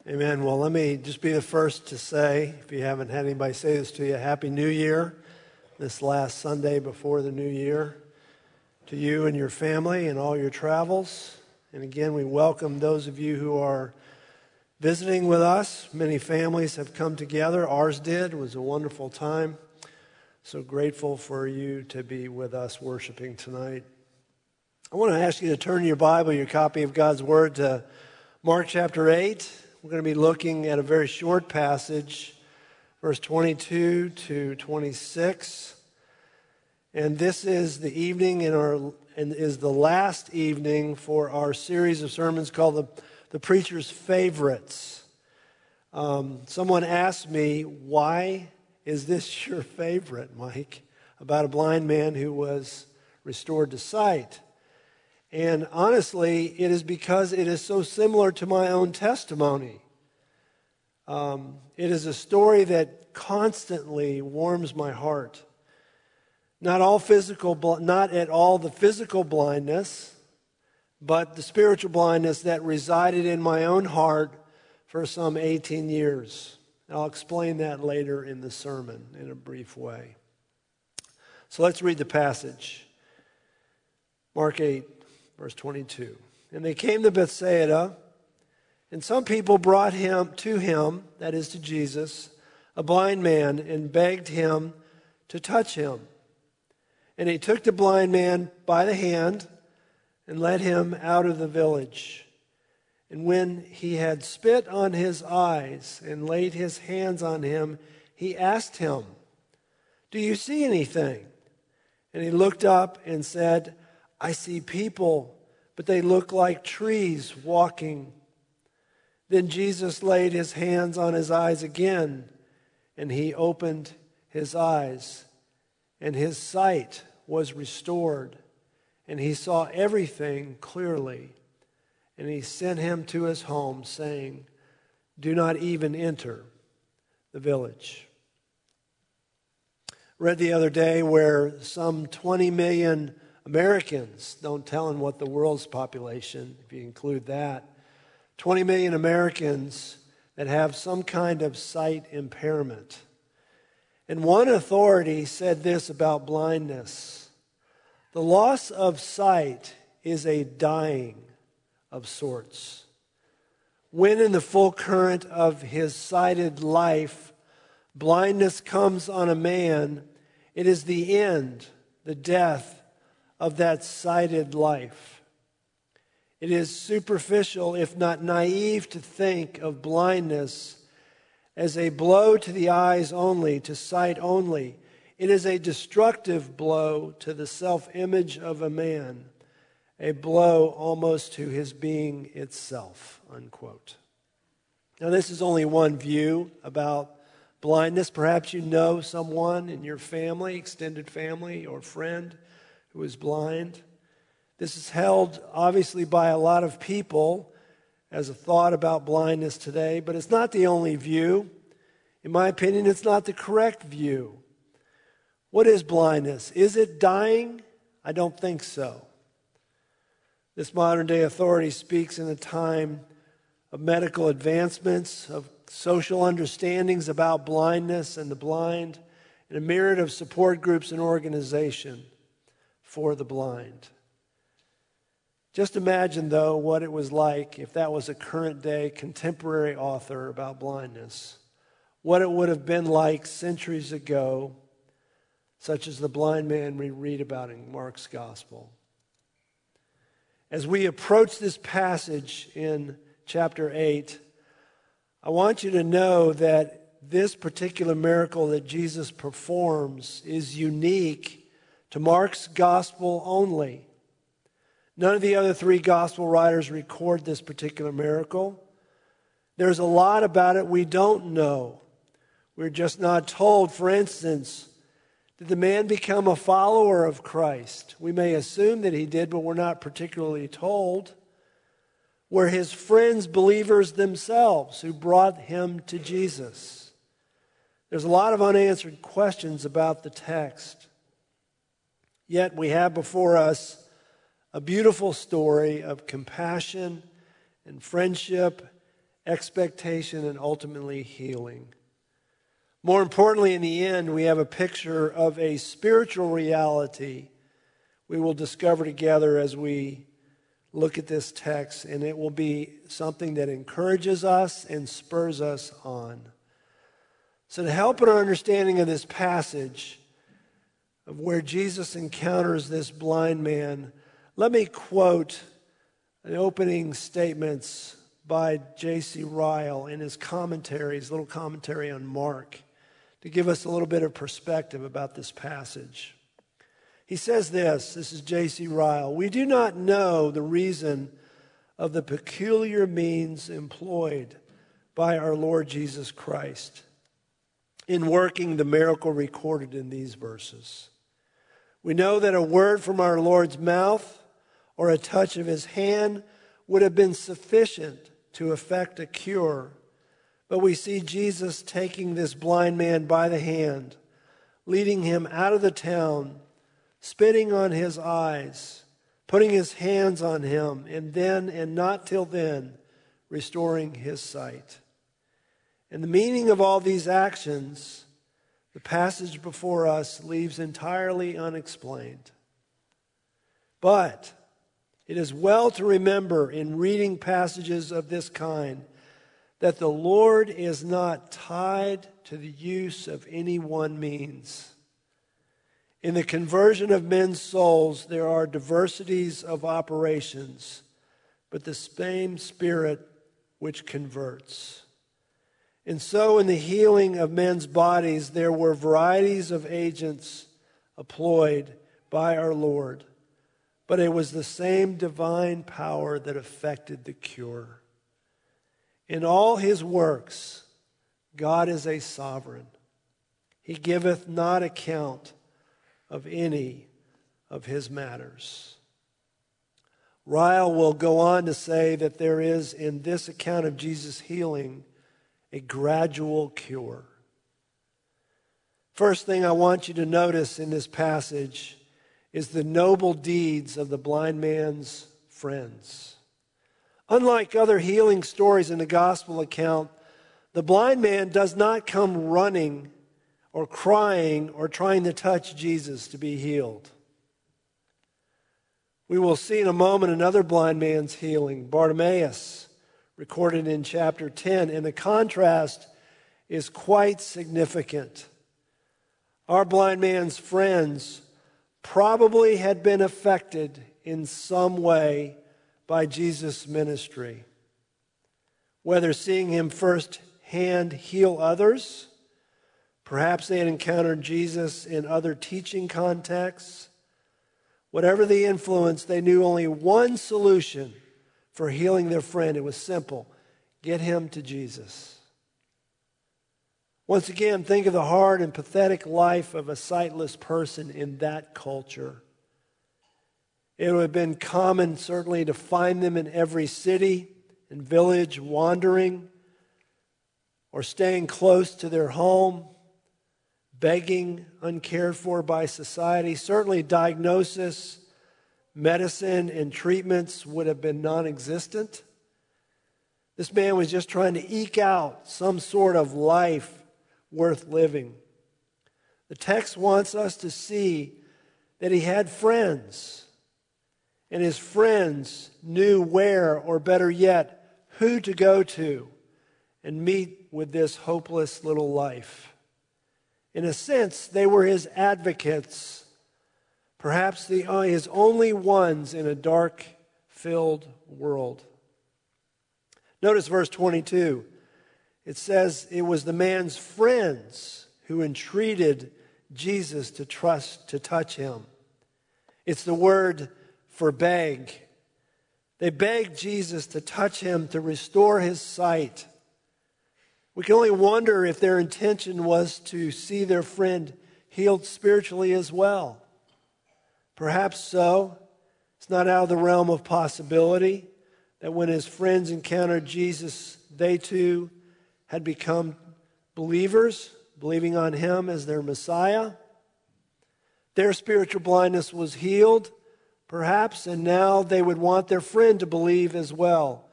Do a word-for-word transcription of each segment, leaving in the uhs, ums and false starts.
Amen. Well, let me just be the first to say, if you haven't had anybody say this to you, Happy New Year, this last Sunday before the new year, to you and your family and all your travels. And again, we welcome those of you who are visiting with us. Many families have come together. Ours did. It was a wonderful time. So grateful for you to be with us worshiping tonight. I want to ask you to turn your Bible, your copy of God's Word, to Mark chapter eight. We're going to be looking at a very short passage, verse twenty-two to twenty-six. And this is the evening in our and is the last evening for our series of sermons called the, the Preacher's Favorites. Um, someone asked me, why is this your favorite, Mike? About a blind man who was restored to sight. And honestly, it is because it is so similar to my own testimony. Um, it is a story that constantly warms my heart. Not all physical, not at all the physical blindness, but the spiritual blindness that resided in my own heart for some eighteen years. I'll explain that later in the sermon in a brief way. So let's read the passage. Mark eight. Verse twenty-two. And they came to Bethsaida, and some people brought him to him, that is to Jesus, a blind man, and begged him to touch him. And he took the blind man by the hand and led him out of the village. And when he had spit on his eyes and laid his hands on him, he asked him, "Do you see anything?" And he looked up and said, "I see people, but they look like trees walking." Then Jesus laid his hands on his eyes again, and he opened his eyes, and his sight was restored, and he saw everything clearly. And he sent him to his home, saying, "Do not even enter the village." Read the other day where some twenty million Americans, don't tell them what the world's population, if you include that, twenty million Americans that have some kind of sight impairment. And one authority said this about blindness: the loss of sight is a dying of sorts. When in the full current of his sighted life, blindness comes on a man, it is the end, the death of that sighted life. It is superficial, if not naive, to think of blindness as a blow to the eyes only, to sight only. It is a destructive blow to the self-image of a man, a blow almost to his being itself, unquote. Now, this is only one view about blindness. Perhaps you know someone in your family, extended family, or friend who is blind. This is held obviously by a lot of people as a thought about blindness today, but it's not the only view. In my opinion, it's not the correct view. What is blindness? Is it dying? I don't think so. This modern day authority speaks in a time of medical advancements, of social understandings about blindness and the blind, and a myriad of support groups and organizations for the blind. Just imagine, though, what it was like if that was a current day contemporary author about blindness. What it would have been like centuries ago, such as the blind man we read about in Mark's gospel. As we approach this passage in chapter eight, I want you to know that this particular miracle that Jesus performs is unique to Mark's gospel only. None of the other three gospel writers record this particular miracle. There's a lot about it we don't know. We're just not told. For instance, did the man become a follower of Christ? We may assume that he did, but we're not particularly told. Were his friends believers themselves who brought him to Jesus? There's a lot of unanswered questions about the text. Yet we have before us a beautiful story of compassion and friendship expectation, and ultimately healing. More importantly, in the end, we have a picture of a spiritual reality we will discover together as we look at this text, and it will be something that encourages us and spurs us on. So to help in our understanding of this passage, of where Jesus encounters this blind man, let me quote the opening statements by J C Ryle in his commentary, his little commentary on Mark, to give us a little bit of perspective about this passage. He says this, this is J C Ryle, "We do not know the reason of the peculiar means employed by our Lord Jesus Christ in working the miracle recorded in these verses. We know that a word from our Lord's mouth or a touch of his hand would have been sufficient to effect a cure. But we see Jesus taking this blind man by the hand, leading him out of the town, spitting on his eyes, putting his hands on him, and then, and not till then, restoring his sight. And the meaning of all these actions, the passage before us leaves entirely unexplained. But it is well to remember in reading passages of this kind that the Lord is not tied to the use of any one means. In the conversion of men's souls, there are diversities of operations, but the same Spirit which converts. And so in the healing of men's bodies, there were varieties of agents employed by our Lord, but it was the same divine power that effected the cure. In all his works, God is a sovereign. He giveth not account of any of his matters." Ryle will go on to say that there is in this account of Jesus' healing a gradual cure. First thing I want you to notice in this passage is the noble deeds of the blind man's friends. Unlike other healing stories in the gospel account, the blind man does not come running or crying or trying to touch Jesus to be healed. We will see in a moment another blind man's healing, Bartimaeus, recorded in chapter ten, and the contrast is quite significant. Our blind man's friends probably had been affected in some way by Jesus' ministry, whether seeing him firsthand heal others, perhaps they had encountered Jesus in other teaching contexts. Whatever the influence, they knew only one solution for healing their friend. It was simple: get him to Jesus. Once again, think of the hard and pathetic life of a sightless person in that culture. It would have been common, certainly, to find them in every city and village, wandering or staying close to their home, begging, uncared for by society. Certainly, diagnosis, medicine, and treatments would have been non-existent. This man was just trying to eke out some sort of life worth living. The text wants us to see that he had friends, and his friends knew where, or better yet, who to go to and meet with this hopeless little life. In a sense, they were his advocates, perhaps the, uh, his only ones in a dark-filled world. Notice verse twenty-two. It says it was the man's friends who entreated Jesus to trust, to touch him. It's the word for beg. They begged Jesus to touch him, to restore his sight. We can only wonder if their intention was to see their friend healed spiritually as well. Perhaps so. It's not out of the realm of possibility that when his friends encountered Jesus, they too had become believers, believing on him as their Messiah. Their spiritual blindness was healed, perhaps, and now they would want their friend to believe as well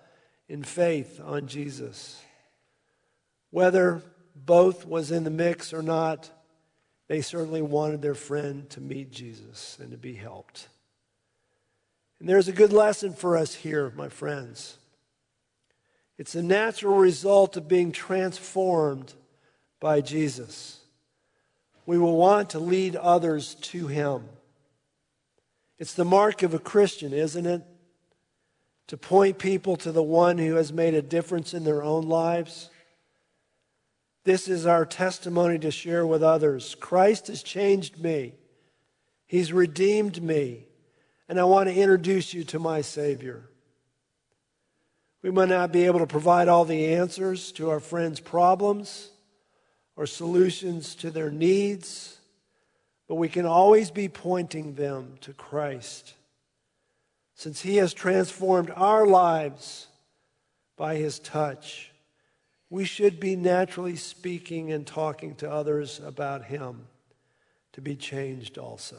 in faith on Jesus. Whether both was in the mix or not, they certainly wanted their friend to meet Jesus and to be helped. And there's a good lesson for us here, my friends. It's a natural result of being transformed by Jesus. We will want to lead others to Him. It's the mark of a Christian, isn't it? To point people to the one who has made a difference in their own lives. This is our testimony to share with others. Christ has changed me. He's redeemed me. And I want to introduce you to my Savior. We might not be able to provide all the answers to our friends' problems or solutions to their needs, but we can always be pointing them to Christ. Since He has transformed our lives by His touch, we should be naturally speaking and talking to others about Him to be changed also.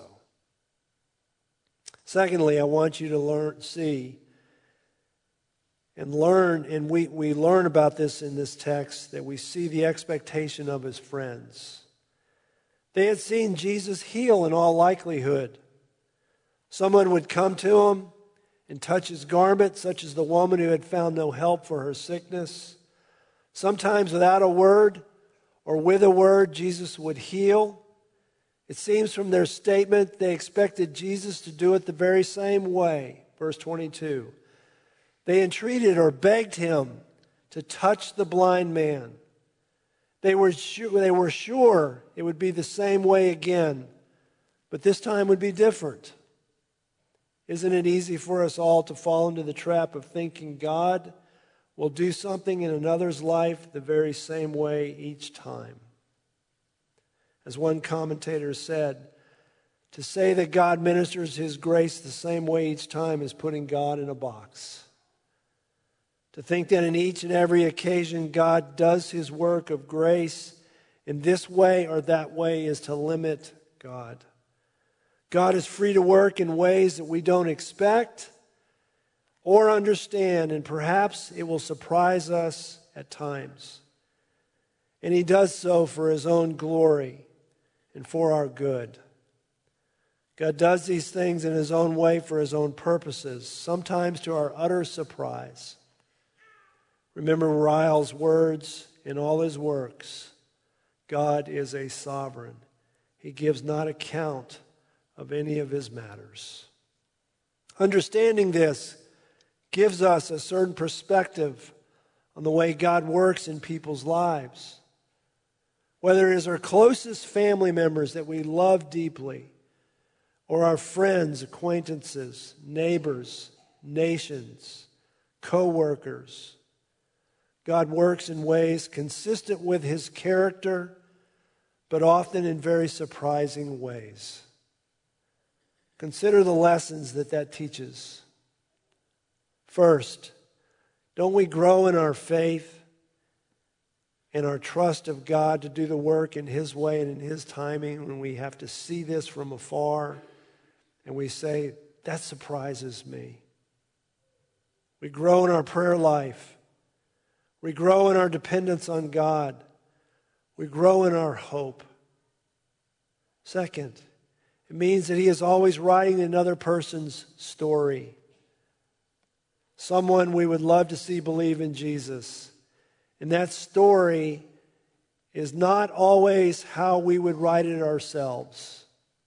Secondly, I want you to learn, see, and learn, and we, we learn about this in this text, that we see the expectation of His friends. They had seen Jesus heal in all likelihood. Someone would come to Him and touch His garment, such as the woman who had found no help for her sickness. Sometimes without a word or with a word, Jesus would heal. It seems from their statement they expected Jesus to do it the very same way. Verse twenty-two. They entreated or begged Him to touch the blind man. They were sure, they were sure it would be the same way again, but this time would be different. Isn't it easy for us all to fall into the trap of thinking God will do something in another's life the very same way each time? As one commentator said, to say that God ministers His grace the same way each time is putting God in a box. To think that in each and every occasion God does His work of grace in this way or that way is to limit God. God is free to work in ways that we don't expect or understand, and perhaps it will surprise us at times. And He does so for His own glory and for our good. God does these things in His own way for His own purposes, sometimes to our utter surprise. Remember Ryle's words in all his works. God is a sovereign. He gives not account of any of His matters. Understanding this gives us a certain perspective on the way God works in people's lives. Whether it is our closest family members that we love deeply, or our friends, acquaintances, neighbors, nations, co-workers, God works in ways consistent with His character, but often in very surprising ways. Consider the lessons that that teaches. First, don't we grow in our faith and our trust of God to do the work in His way and in His timing when we have to see this from afar and we say, that surprises me. We grow in our prayer life. We grow in our dependence on God. We grow in our hope. Second, it means that He is always writing another person's story. Someone we would love to see believe in Jesus. And that story is not always how we would write it ourselves.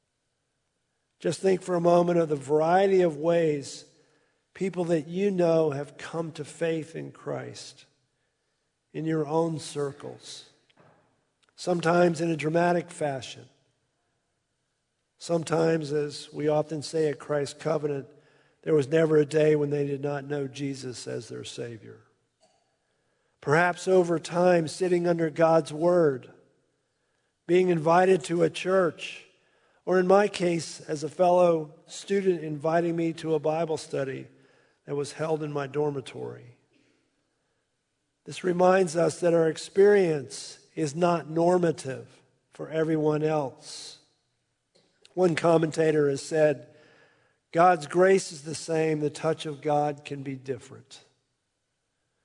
Just think for a moment of the variety of ways people that you know have come to faith in Christ in your own circles. Sometimes in a dramatic fashion. Sometimes, as we often say at Christ's Covenant, there was never a day when they did not know Jesus as their Savior. Perhaps over time, sitting under God's Word, being invited to a church, or in my case, as a fellow student inviting me to a Bible study that was held in my dormitory. This reminds us that our experience is not normative for everyone else. One commentator has said, God's grace is the same, the touch of God can be different.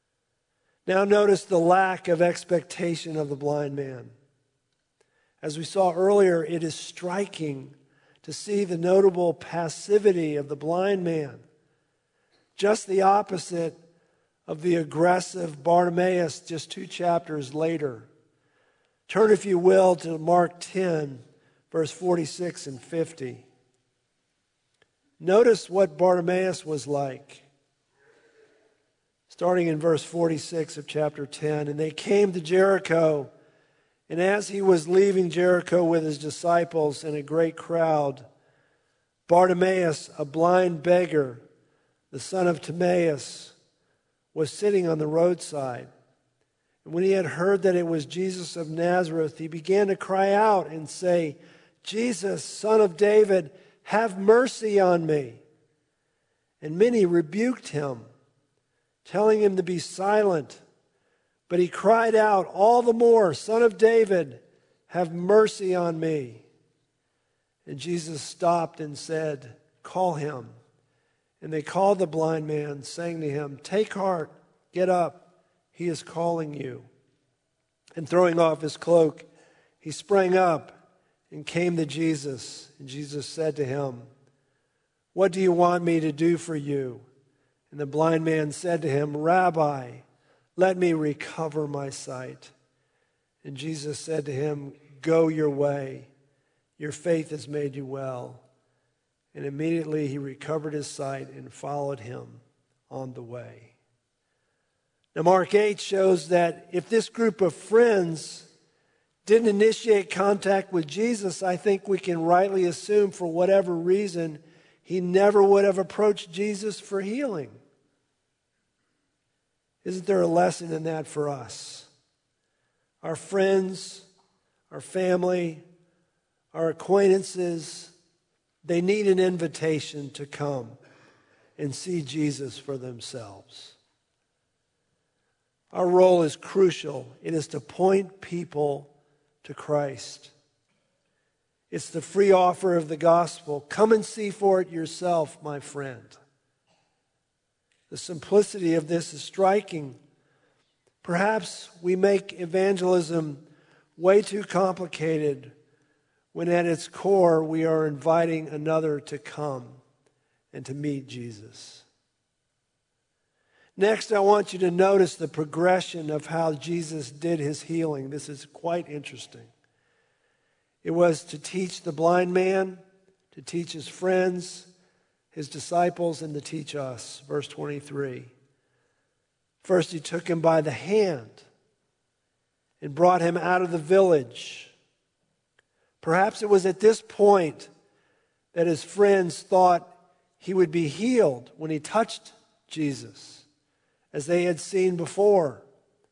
Now notice the lack of expectation of the blind man. As we saw earlier, it is striking to see the notable passivity of the blind man. Just the opposite of the aggressive Bartimaeus just two chapters later. Turn, if you will, to Mark ten, verse forty-six and fifty. Notice what Bartimaeus was like. Starting in verse forty-six of chapter ten. And they came to Jericho, and as he was leaving Jericho with his disciples and a great crowd, Bartimaeus, a blind beggar, the son of Timaeus, was sitting on the roadside. And when he had heard that it was Jesus of Nazareth, he began to cry out and say, "Jesus, Son of David, have mercy on me." And many rebuked him, telling him to be silent. But he cried out all the more, "Son of David, have mercy on me." And Jesus stopped and said, "Call him." And they called the blind man, saying to him, "Take heart, get up, he is calling you." And throwing off his cloak, he sprang up and came to Jesus. And Jesus said to him, "What do you want me to do for you?" And the blind man said to him, "Rabbi, let me recover my sight." And Jesus said to him, "Go your way. Your faith has made you well." And immediately he recovered his sight and followed him on the way. Now Mark eight shows that if this group of friends didn't initiate contact with Jesus, I think we can rightly assume for whatever reason, he never would have approached Jesus for healing. Isn't there a lesson in that for us? Our friends, our family, our acquaintances, they need an invitation to come and see Jesus for themselves. Our role is crucial. It is to point people to Christ. It's the free offer of the gospel. Come and see for it yourself, my friend. The simplicity of this is striking. Perhaps we make evangelism way too complicated when at its core we are inviting another to come and to meet Jesus. Next, I want you to notice the progression of how Jesus did his healing. This is quite interesting. It was to teach the blind man, to teach his friends, his disciples, and to teach us. Verse twenty-three. First, he took him by the hand and brought him out of the village. Perhaps it was at this point that his friends thought he would be healed when he touched Jesus, as they had seen before.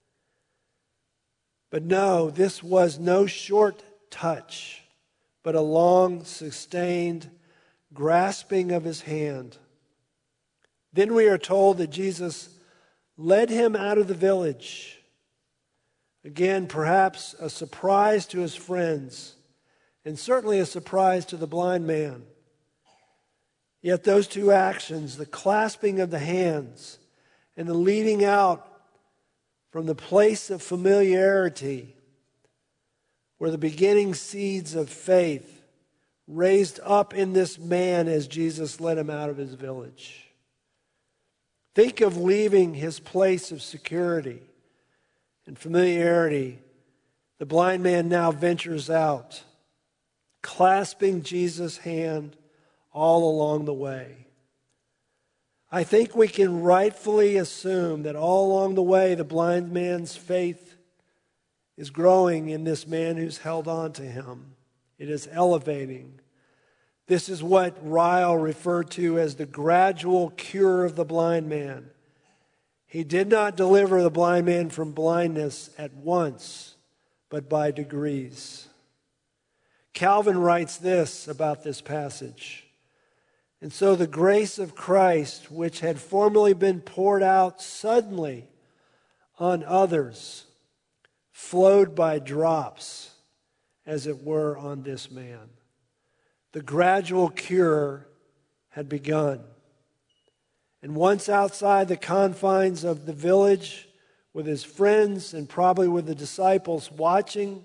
But no, this was no short touch, but a long, sustained grasping of his hand. Then we are told that Jesus led him out of the village. Again, perhaps a surprise to his friends, and certainly a surprise to the blind man. Yet those two actions, the clasping of the hands and the leading out from the place of familiarity, were the beginning seeds of faith raised up in this man as Jesus led him out of his village. Think of leaving his place of security and familiarity. The blind man now ventures out, clasping Jesus' hand all along the way. I think we can rightfully assume that all along the way, the blind man's faith is growing in this man who's held on to him. It is elevating. This is what Ryle referred to as the gradual cure of the blind man. He did not deliver the blind man from blindness at once, but by degrees. Calvin writes this about this passage. And so the grace of Christ, which had formerly been poured out suddenly on others, flowed by drops, as it were, on this man. The gradual cure had begun. And once outside the confines of the village with his friends and probably with the disciples watching,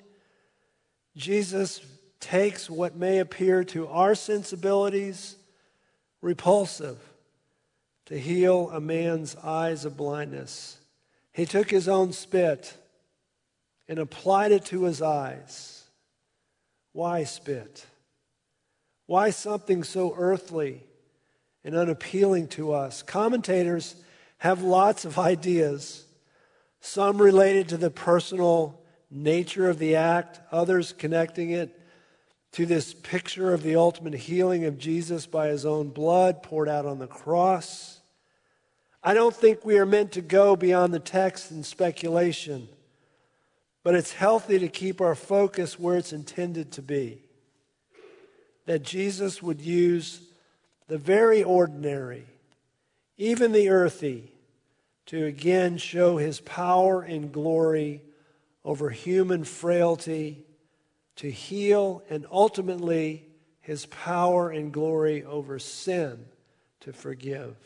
Jesus takes what may appear to our sensibilities repulsive to heal a man's eyes of blindness. He took his own spit and applied it to his eyes. Why spit? Why something so earthly and unappealing to us? Commentators have lots of ideas, some related to the personal nature of the act, others connecting it to this picture of the ultimate healing of Jesus by his own blood poured out on the cross. I don't think we are meant to go beyond the text and speculation, but it's healthy to keep our focus where it's intended to be. That Jesus would use the very ordinary, even the earthy, to again show his power and glory over human frailty, to heal, and ultimately his power and glory over sin, to forgive.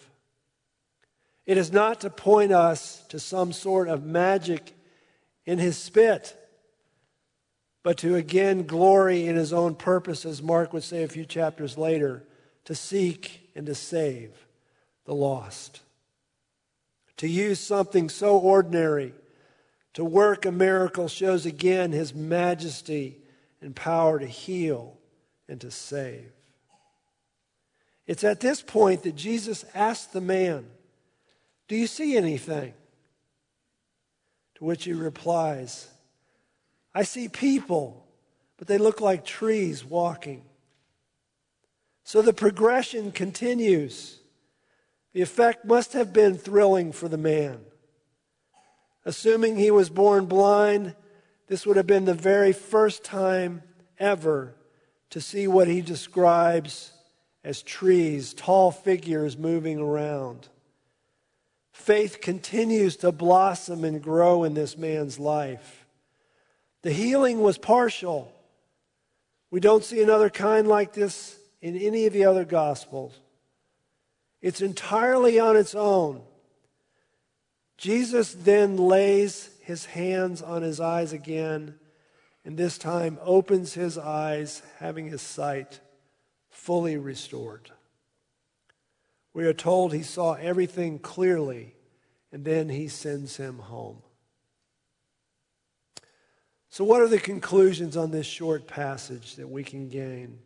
It is not to point us to some sort of magic in his spit, but to again glory in his own purpose, as Mark would say a few chapters later, to seek and to save the lost. To use something so ordinary to work a miracle shows again his majesty and power to heal and to save. It's at this point that Jesus asked the man, "Do you see anything?" To which he replies, "I see people, but they look like trees walking." So the progression continues. The effect must have been thrilling for the man. Assuming he was born blind, this would have been the very first time ever to see what he describes as trees, tall figures moving around. Faith continues to blossom and grow in this man's life. The healing was partial. We don't see another kind like this in any of the other Gospels. It's entirely on its own. Jesus then lays his hands on his eyes again, and this time opens his eyes, having his sight fully restored. We are told he saw everything clearly, and then he sends him home. So what are the conclusions on this short passage that we can gain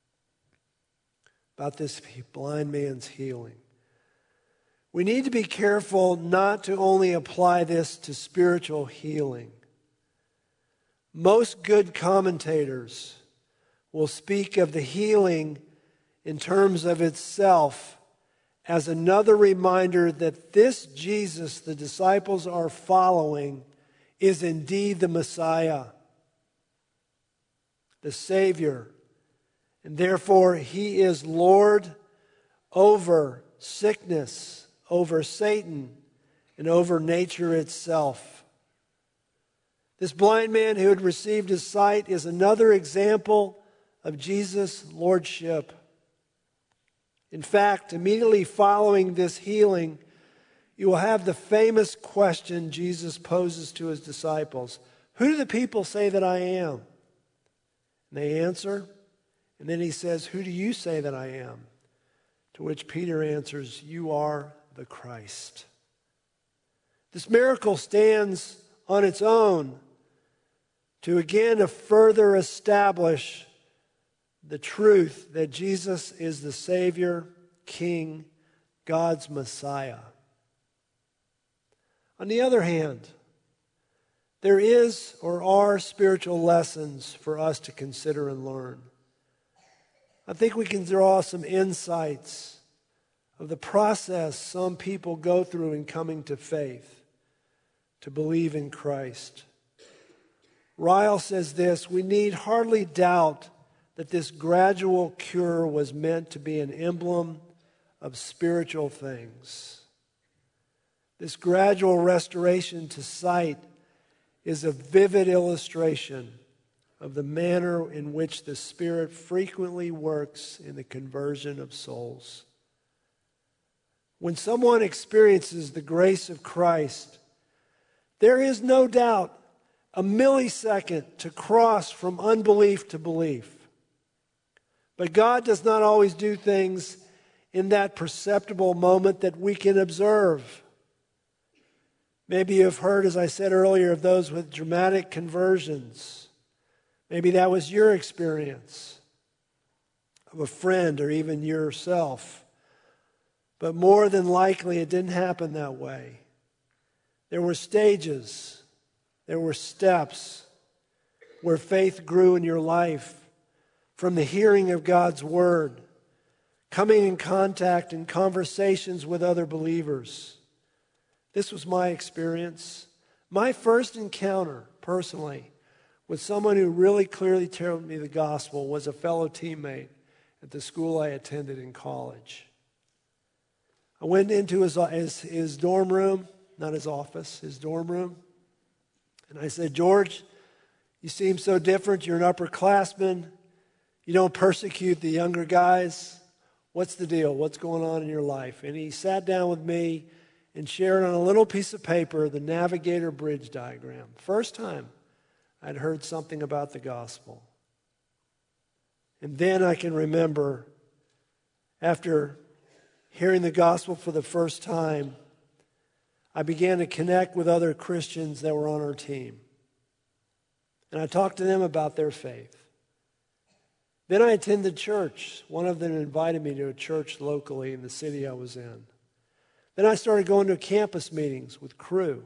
about this blind man's healing? We need to be careful not to only apply this to spiritual healing. Most good commentators will speak of the healing in terms of itself as another reminder that this Jesus the disciples are following is indeed the Messiah, the Savior, and therefore he is Lord over sickness, over Satan, and over nature itself. This blind man who had received his sight is another example of Jesus' lordship. In fact, immediately following this healing, you will have the famous question Jesus poses to his disciples. Who do the people say that I am? And they answer, and then he says, who do you say that I am? To which Peter answers, you are the Christ. This miracle stands on its own to again to further establish the truth that Jesus is the Savior, King, God's Messiah. On the other hand, there is or are spiritual lessons for us to consider and learn. I think we can draw some insights of the process some people go through in coming to faith, to believe in Christ. Ryle says this, we need hardly doubt that this gradual cure was meant to be an emblem of spiritual things. This gradual restoration to sight is a vivid illustration of the manner in which the Spirit frequently works in the conversion of souls. When someone experiences the grace of Christ, There is no doubt a millisecond to cross from unbelief to belief. But God does not always do things in that perceptible moment that we can observe. Maybe you've heard, as I said earlier, of those with dramatic conversions. Maybe that was your experience of a friend or even yourself. But more than likely, it didn't happen that way. There were stages, there were steps where faith grew in your life from the hearing of God's word, coming in contact and conversations with other believers. This was my experience. My first encounter, personally, with someone who really clearly told me the gospel was a fellow teammate at the school I attended in college. I went into his, his, his dorm room, not his office, his dorm room, and I said, "George, you seem so different. You're an upperclassman. You don't persecute the younger guys. What's the deal? What's going on in your life?" And he sat down with me and shared on a little piece of paper the Navigator Bridge diagram. First time I'd heard something about the gospel. And then I can remember, after hearing the gospel for the first time, I began to connect with other Christians that were on our team. And I talked to them about their faith. Then I attended church. One of them invited me to a church locally in the city I was in. Then I started going to campus meetings with Cru.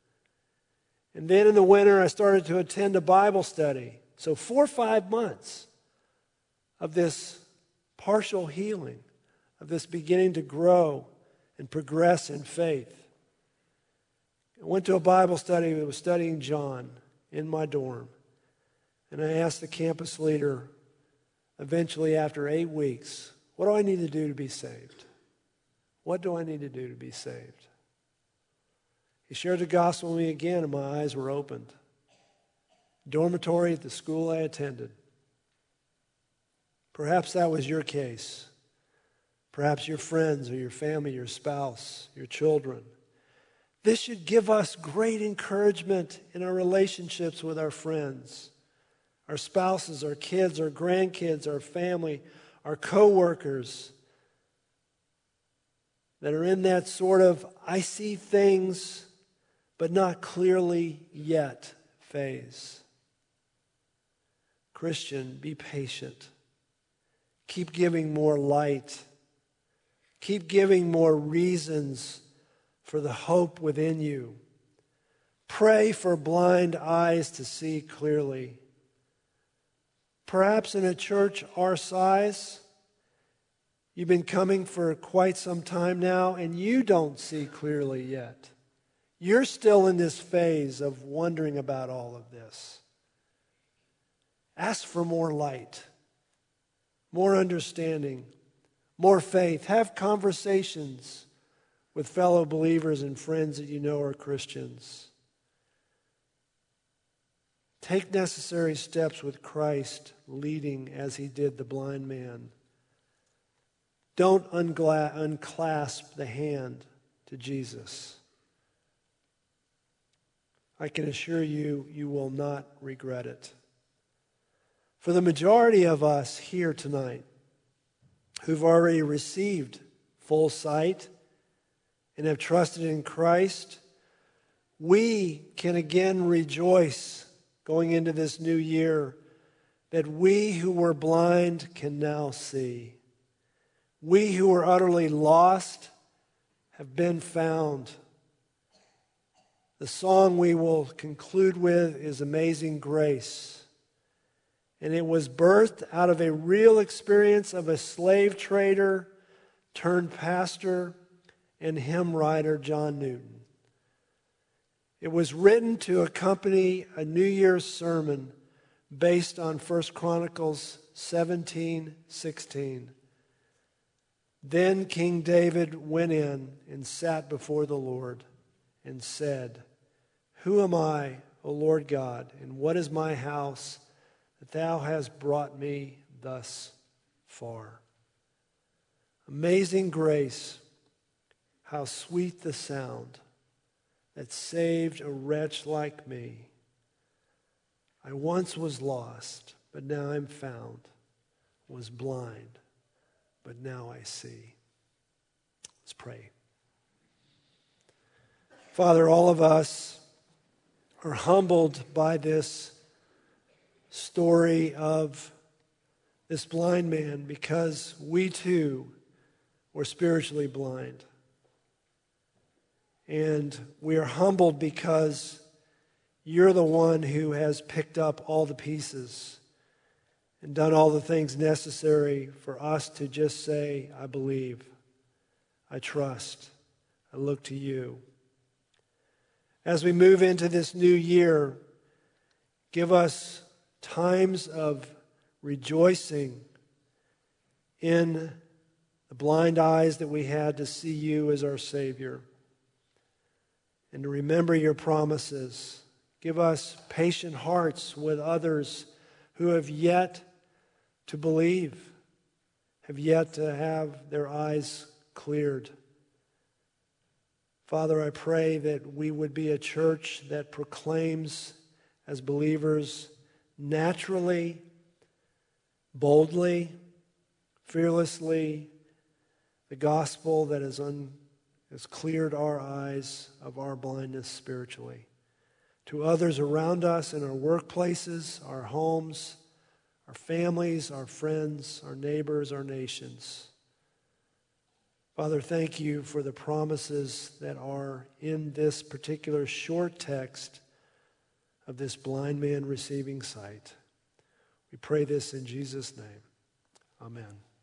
And then in the winter, I started to attend a Bible study. So four or five months of this partial healing, of this beginning to grow and progress in faith. I went to a Bible study that was studying John in my dorm. And I asked the campus leader, eventually after eight weeks, what do I need to do to be saved? What do I need to do to be saved? He shared the gospel with me again, and my eyes were opened. Dormitory at the school I attended. Perhaps that was your case. Perhaps your friends or your family, your spouse, your children. This should give us great encouragement in our relationships with our friends, our spouses, our kids, our grandkids, our family, our co-workers that are in that sort of I see things but not clearly yet phase. Christian, be patient. Keep giving more light. Keep giving more reasons for the hope within you. Pray for blind eyes to see clearly. Perhaps in a church our size, you've been coming for quite some time now and you don't see clearly yet. You're still in this phase of wondering about all of this. Ask for more light, more understanding, more faith. Have conversations with fellow believers and friends that you know are Christians. Take necessary steps with Christ leading as he did the blind man. Don't ungla- unclasp the hand to Jesus. I can assure you, you will not regret it. For the majority of us here tonight who've already received full sight and have trusted in Christ, we can again rejoice going into this new year that we who were blind can now see. We who were utterly lost have been found. The song we will conclude with is Amazing Grace. And it was birthed out of a real experience of a slave trader turned pastor and hymn writer, John Newton. It was written to accompany a New Year's sermon based on First Chronicles seventeen sixteen. Then King David went in and sat before the Lord and said, "Who am I, O Lord God, and what is my house that thou hast brought me thus far?" Amazing grace, how sweet the sound that saved a wretch like me. I once was lost, but now I'm found, was blind, but now I see. Let's pray. Father, all of us are humbled by this story of this blind man because we too were spiritually blind. And we are humbled because you're the one who has picked up all the pieces and done all the things necessary for us to just say, I believe, I trust, I look to you. As we move into this new year, give us times of rejoicing in the blind eyes that we had to see you as our Savior and to remember your promises. Give us patient hearts with others who have yet to believe, have yet to have their eyes cleared. Father, I pray that we would be a church that proclaims as believers naturally, boldly, fearlessly, the gospel that has, un, has cleared our eyes of our blindness spiritually. To others around us in our workplaces, our homes, our families, our friends, our neighbors, our nations. Father, thank you for the promises that are in this particular short text of this blind man receiving sight. We pray this in Jesus' name. Amen.